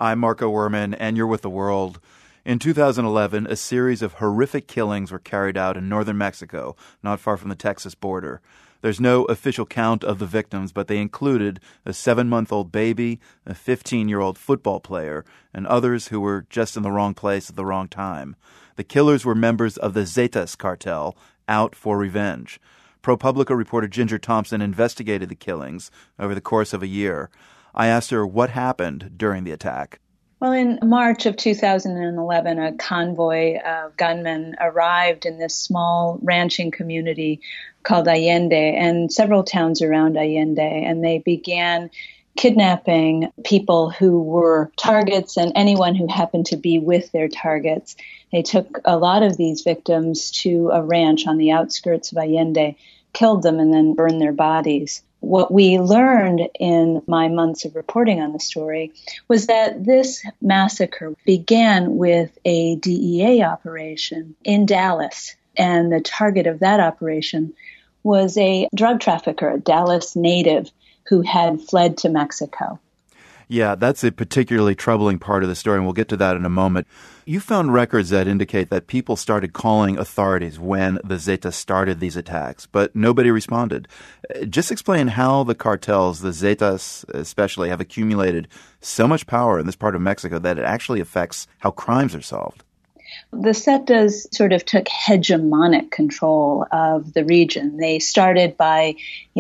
I'm Marco Werman, and you're with The World. In 2011, a series of horrific killings were carried out in northern Mexico, not far from the Texas border. There's no official count of the victims, but they included a 7-month-old baby, a 15-year-old football player, and others who were just in the wrong place at the wrong time. The killers were members of the Zetas cartel, out for revenge. ProPublica reporter Ginger Thompson investigated the killings over the course of a year. I asked her what happened during the attack. Well, in March of 2011, a convoy of gunmen arrived in this small ranching community called Allende and several towns around Allende, and they began kidnapping people who were targets and anyone who happened to be with their targets. They took a lot of these victims to a ranch on the outskirts of Allende, killed them, and then burned their bodies. What we learned in my months of reporting on the story was that this massacre began with a DEA operation in Dallas, and the target of that operation was a drug trafficker, a Dallas native who had fled to Mexico. Yeah, that's a particularly troubling part of the story, and we'll get to that in a moment. You found records that indicate that people started calling authorities when the Zetas started these attacks, but nobody responded. Just explain how the cartels, the Zetas especially, have accumulated so much power in this part of Mexico that it actually affects how crimes are solved. The Zetas sort of took hegemonic control of the region. They started by,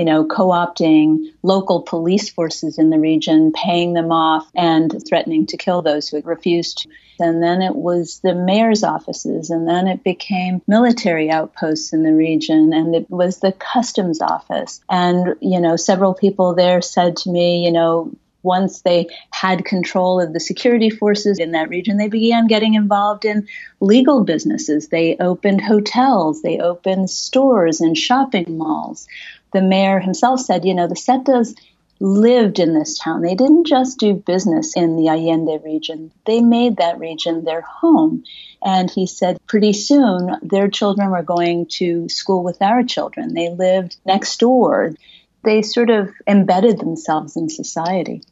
co-opting local police forces in the region, paying them off and threatening to kill those who refused to. And then it was the mayor's offices, and then it became military outposts in the region, and it was the customs office. And, several people there said to me, once they had control of the security forces in that region, they began getting involved in legal businesses. They opened hotels, they opened stores and shopping malls. The mayor himself said, the Zetas lived in this town. They didn't just do business in the Allende region. They made that region their home. And he said pretty soon their children were going to school with our children. They lived next door. They sort of embedded themselves in society.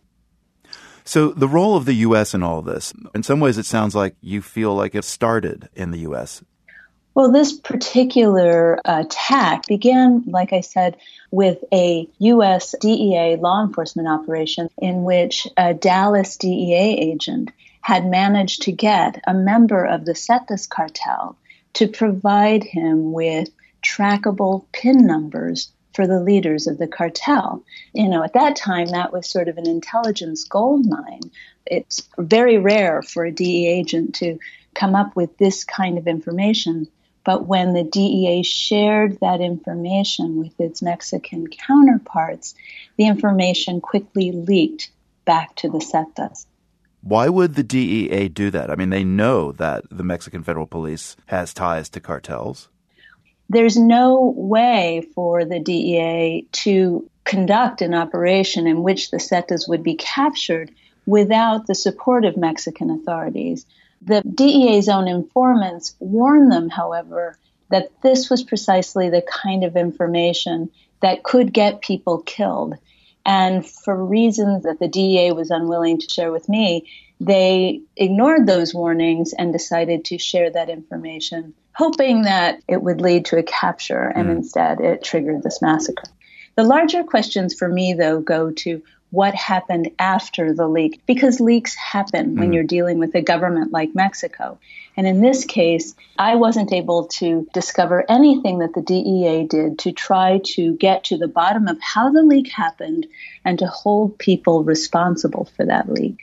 So the role of the U.S. in all of this, in some ways it sounds like you feel like it started in the U.S. Well, this particular attack began, like I said, with a U.S. DEA law enforcement operation in which a Dallas DEA agent had managed to get a member of the Zetas cartel to provide him with trackable PIN numbers for the leaders of the cartel. At that time, that was sort of an intelligence gold mine. It's very rare for a DEA agent to come up with this kind of information. But when the DEA shared that information with its Mexican counterparts, the information quickly leaked back to the Zetas. Why would the DEA do that? I mean, they know that the Mexican Federal Police has ties to cartels. There's no way for the DEA to conduct an operation in which the Zetas would be captured without the support of Mexican authorities. The DEA's own informants warned them, however, that this was precisely the kind of information that could get people killed. And for reasons that the DEA was unwilling to share with me, they ignored those warnings and decided to share that information, hoping that it would lead to a capture, and instead it triggered this massacre. The larger questions for me, though, go to what happened after the leak, because leaks happen when you're dealing with a government like Mexico. And in this case, I wasn't able to discover anything that the DEA did to try to get to the bottom of how the leak happened and to hold people responsible for that leak.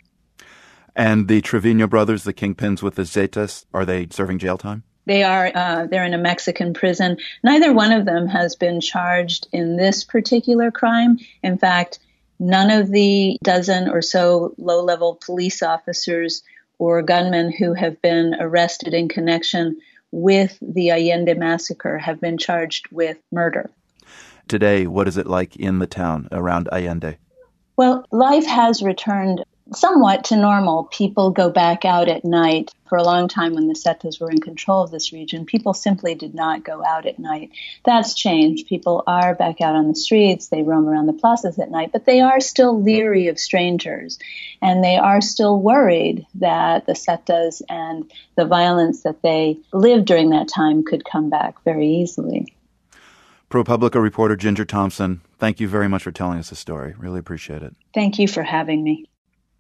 And the Trevino brothers, the kingpins with the Zetas, are they serving jail time? They are. They're in a Mexican prison. Neither one of them has been charged in this particular crime. In fact, none of the dozen or so low-level police officers or gunmen who have been arrested in connection with the Allende massacre have been charged with murder. Today, what is it like in the town around Allende? Well, life has returned somewhat to normal. People go back out at night. For a long time when the Setas were in control of this region, people simply did not go out at night. That's changed. People are back out on the streets. They roam around the plazas at night, but they are still leery of strangers. And they are still worried that the Setas and the violence that they lived during that time could come back very easily. ProPublica reporter Ginger Thompson, thank you very much for telling us the story. Really appreciate it. Thank you for having me.